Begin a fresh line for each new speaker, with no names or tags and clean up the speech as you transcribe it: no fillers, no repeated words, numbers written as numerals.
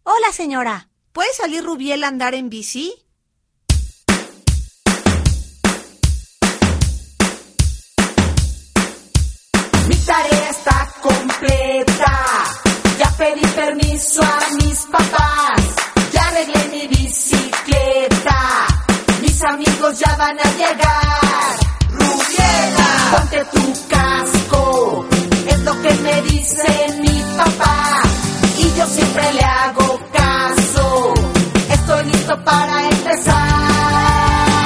Hola, señora. ¿Puede salir Rubiel a andar en bici?
Mi tarea está completa. Ya pedí permiso a mis papás. Ya arreglé mi bicicleta. Mis amigos ya van a llegar. Rubiela, ponte tu casco. Es lo que me dice mi